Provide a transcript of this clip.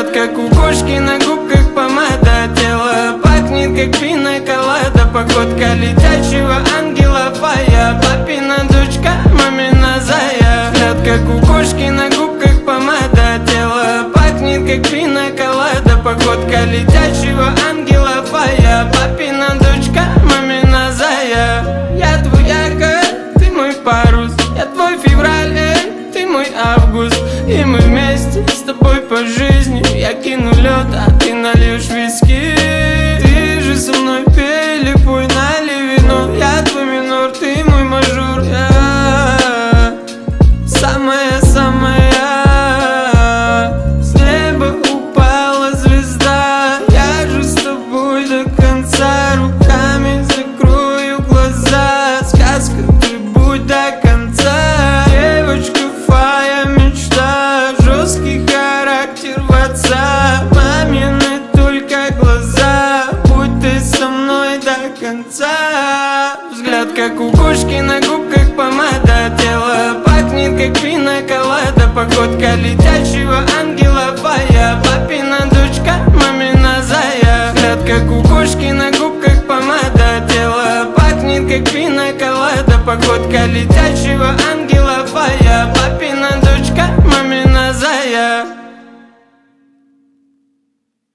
Взгляд, как у кошки, на губках помада. Тело пахнет, как пина-колада. Походка летящего ангела фая. Папина дочка, мамина зая. Взгляд, как у кошки, на губках помада. Тело пахнет, как пина-колада. Походка летящего ангела фая. Папина дочка, мамина зая. Я твой якорь, ты мой парус. Я твой февраль, ты мой август. И мы вместе с тобой по жизни. Я кину лед, а ты нальешь виски. Ты же со мной пей, или пой, налей вино. Я твой минор, ты мой мажор. Я самая-самая. С неба упала звезда. Я же с тобой до конца. Руками закрою глаза. Сказка, ты будь до конца. Девочка фая, мечта. Жесткий характер в отца. Мамины только глаза. Будь ты со мной до конца. Взгляд, как у кошки, на губках помада. Тело пахнет, как пина-колада. Походка летящего ангела фая. Папина дочка, мамина зая. Взгляд, как у кошки, на губках помада. Тело пахнет, как пина-колада. Походка летящего ангела.